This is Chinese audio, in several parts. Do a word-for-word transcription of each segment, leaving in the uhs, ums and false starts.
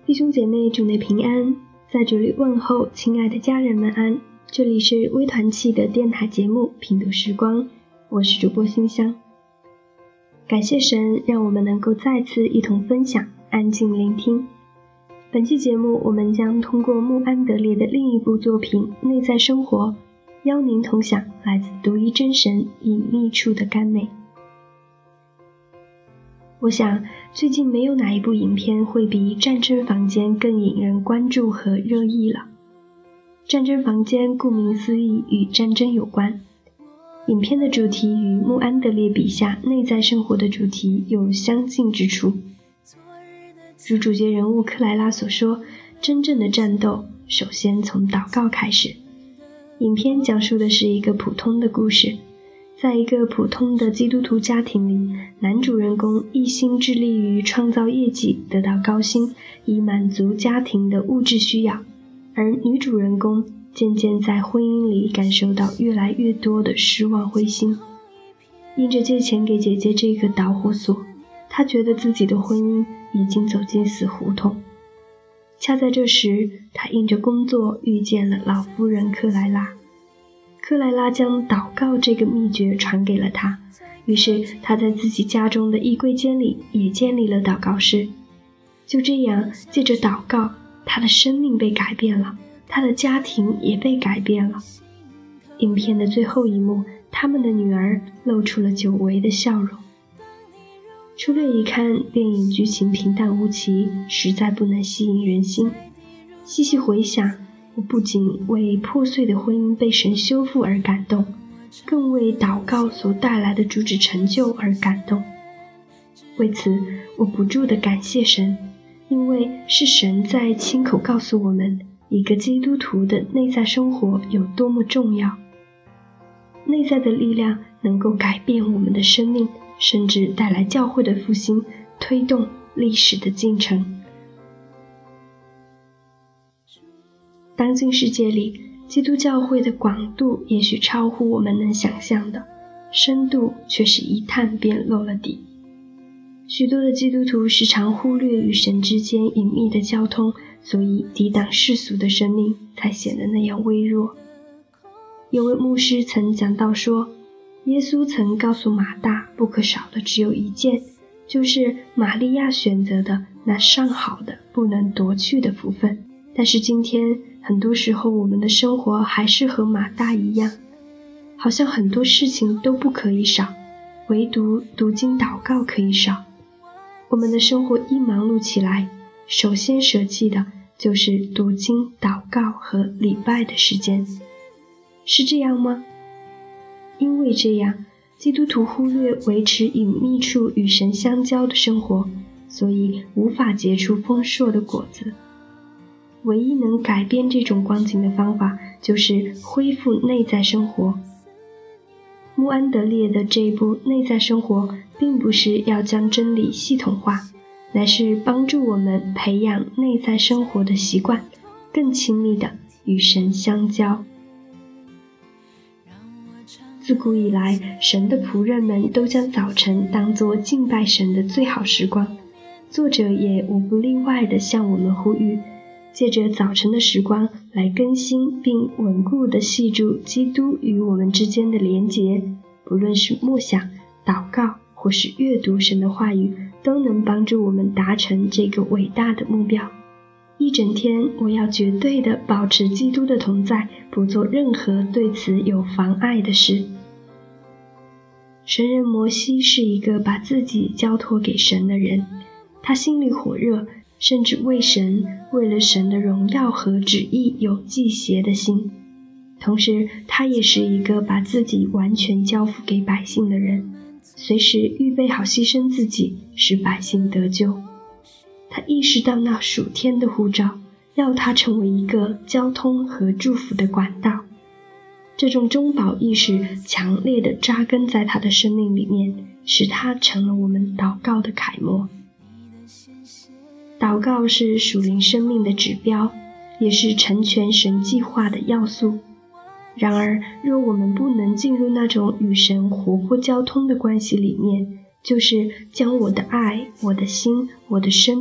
弟兄姐妹主内平安，在这里问候亲爱的家人们安。这里是微团契的电台节目品读时光，我是主播馨香。感谢神让我们能够再次一同分享，安静聆听。本期节目我们将通过穆安德烈的另一部作品《内在生活》，邀您同享来自独一真神隐秘处的甘美。我想最近没有哪一部影片会比《战争房间》更引人关注和热议了。战争房间顾名思义与战争有关，影片的主题与穆安德烈笔下内在生活的主题有相近之处。如主角人物克莱拉所说，真正的战斗首先从祷告开始。影片讲述的是一个普通的故事，在一个普通的基督徒家庭里，男主人公一心致力于创造业绩，得到高薪，以满足家庭的物质需要，而女主人公渐渐在婚姻里感受到越来越多的失望灰心。因着借钱给姐姐这个导火索，她觉得自己的婚姻已经走进死胡同。恰在这时，她因着工作遇见了老妇人克莱拉。克莱拉将祷告这个秘诀传给了他，于是他在自己家中的衣柜间里也建立了祷告室。就这样，借着祷告，他的生命被改变了，他的家庭也被改变了。影片的最后一幕，他们的女儿露出了久违的笑容。粗略一看，电影剧情平淡无奇，实在不能吸引人心。细细回想，我不仅为破碎的婚姻被神修复而感动，更为祷告所带来的主旨成就而感动。为此，我不住地感谢神，因为是神在亲口告诉我们，一个基督徒的内在生活有多么重要。内在的力量能够改变我们的生命，甚至带来教会的复兴，推动历史的进程。当今世界里，基督教会的广度也许超乎我们能想象的，深度却是一探便露了底。许多的基督徒时常忽略与神之间隐秘的交通，所以抵挡世俗的生命才显得那样微弱。有位牧师曾讲到说，耶稣曾告诉马大不可少的只有一件，就是玛利亚选择的那上好的不能夺去的福分。但是今天很多时候我们的生活还是和马大一样，好像很多事情都不可以少，唯独读经祷告可以少。我们的生活一忙碌起来，首先舍弃的就是读经祷告和礼拜的时间。是这样吗？因为这样，基督徒忽略维持隐秘处与神相交的生活，所以无法结出丰硕的果子。唯一能改变这种光景的方法，就是恢复内在生活。穆安德烈的这部内在生活，并不是要将真理系统化，乃是帮助我们培养内在生活的习惯，更亲密地与神相交。自古以来，神的仆人们都将早晨当作敬拜神的最好时光，作者也无不例外地向我们呼吁，借着早晨的时光来更新并稳固地系住基督与我们之间的连结，不论是默想、祷告或是阅读神的话语，都能帮助我们达成这个伟大的目标。一整天我要绝对地保持基督的同在，不做任何对此有妨碍的事。神人摩西是一个把自己交托给神的人，他心里火热，甚至为神、为了神的荣耀和旨意有忌邪的心。同时，他也是一个把自己完全交付给百姓的人，随时预备好牺牲自己，使百姓得救。他意识到那属天的呼召，要他成为一个交通和祝福的管道。这种中保意识强烈地扎根在他的生命里面，使他成了我们祷告的楷模。祷告是属灵生命的指标，也是成全神计划的要素。然而，若我们不能进入那种与神活泼交通的关系里面，就是将我的爱、我的心、我的生命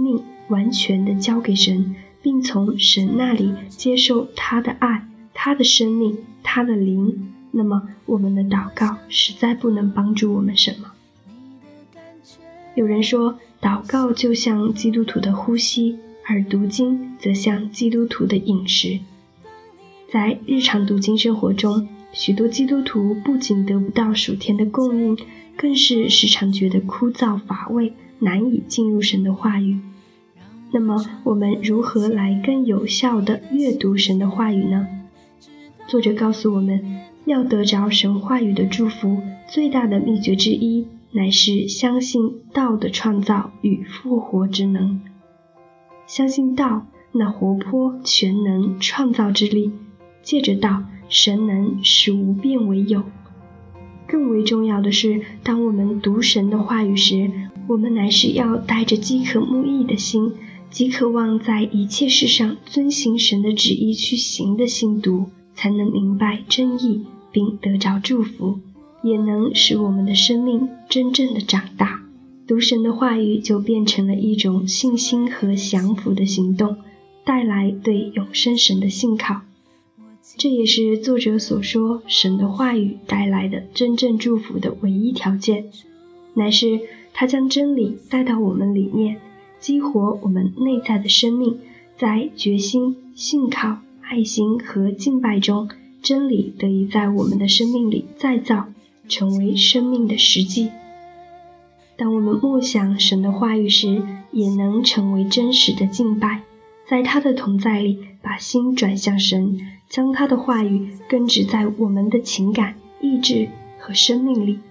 完全的交给神，并从神那里接受他的爱、他的生命、他的灵，那么我们的祷告实在不能帮助我们什么。有人说，祷告就像基督徒的呼吸，而读经则像基督徒的饮食。在日常读经生活中，许多基督徒不仅得不到属天的供应，更是时常觉得枯燥乏味，难以进入神的话语。那么我们如何来更有效地阅读神的话语呢？作者告诉我们，要得着神话语的祝福，最大的秘诀之一乃是相信道的创造与复活之能。相信道那活泼全能创造之力，借着道，神能使无变为有。更为重要的是，当我们读神的话语时，我们乃是要带着饥渴慕义的心，极渴望在一切事上遵行神的旨意去行的心读，才能明白真意，并得着祝福，也能使我们的生命真正的长大。读神的话语就变成了一种信心和降服的行动，带来对永生神的信靠。这也是作者所说神的话语带来的真正祝福的唯一条件，乃是他将真理带到我们里面，激活我们内在的生命，在决心、信靠、爱心和敬拜中，真理得以在我们的生命里再造，成为生命的实际。当我们默想神的话语时，也能成为真实的敬拜，在他的同在里把心转向神，将他的话语根植在我们的情感、意志和生命里。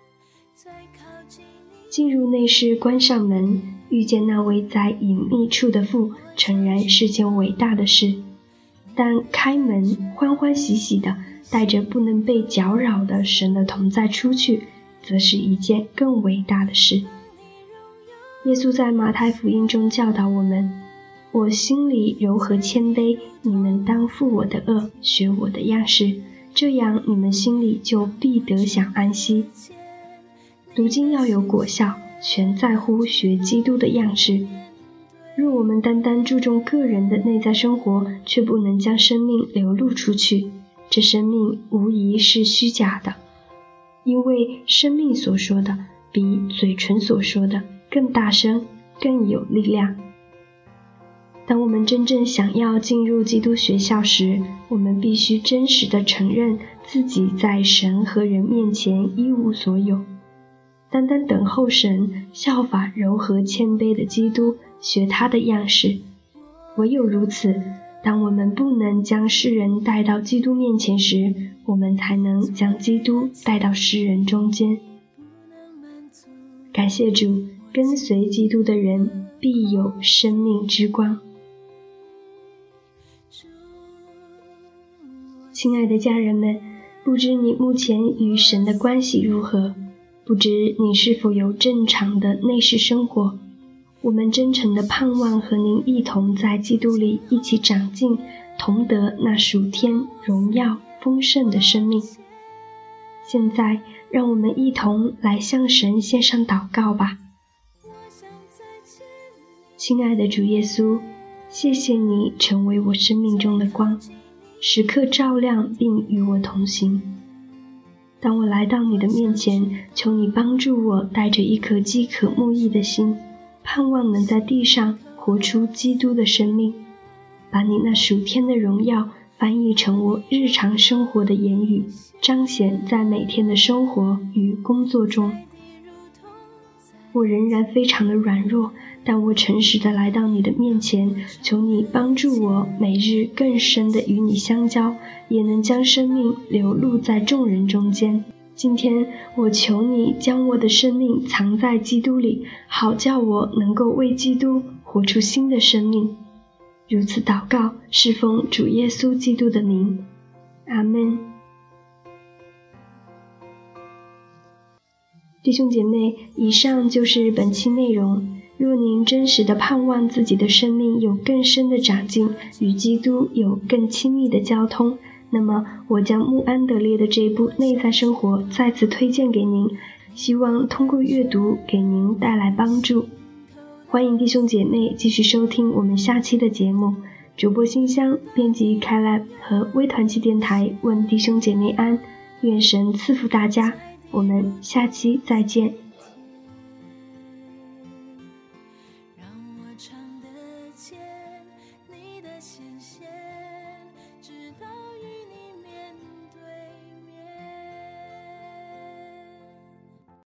进入内室，关上门，遇见那位在隐秘处的父，诚然是件伟大的事。但开门欢欢喜喜的带着不能被搅扰的神的同在出去，则是一件更伟大的事。耶稣在马太福音中教导我们，我心里柔和谦卑，你们当负我的恶，学我的样式，这样你们心里就必得享安息。读经要有果效，全在乎学基督的样式。若我们单单注重个人的内在生活，却不能将生命流露出去，这生命无疑是虚假的，因为生命所说的比嘴唇所说的更大声，更有力量。当我们真正想要进入基督学校时，我们必须真实地承认自己在神和人面前一无所有，单单等候神，效法柔和谦卑的基督，学他的样式。唯有如此，当我们不能将世人带到基督面前时，我们才能将基督带到世人中间。感谢主，跟随基督的人必有生命之光。亲爱的家人们，不知你目前与神的关系如何？不知你是否有正常的内室生活？我们真诚的盼望和您一同在基督里一起长进，同得那属天荣耀丰盛的生命。现在让我们一同来向神献上祷告吧。亲爱的主耶稣，谢谢你成为我生命中的光，时刻照亮并与我同行。当我来到你的面前，求你帮助我带着一颗饥渴慕义的心，盼望能在地上活出基督的生命，把你那属天的荣耀翻译成我日常生活的言语，彰显在每天的生活与工作中。我仍然非常的软弱，但我诚实的来到你的面前，求你帮助我每日更深的与你相交，也能将生命流露在众人中间。今天我求你将我的生命藏在基督里，好叫我能够为基督活出新的生命。如此祷告，是奉主耶稣基督的名，阿们。弟兄姐妹，以上就是本期内容。若您真实的盼望自己的生命有更深的长进，与基督有更亲密的交通，那么我将穆安德烈的这部内在生活再次推荐给您，希望通过阅读给您带来帮助。 欢迎弟兄姐妹继续收听我们下期的节目。主播信箱，编辑开来和微团契电台问弟兄姐妹安，愿神赐福大家，我们下期再见。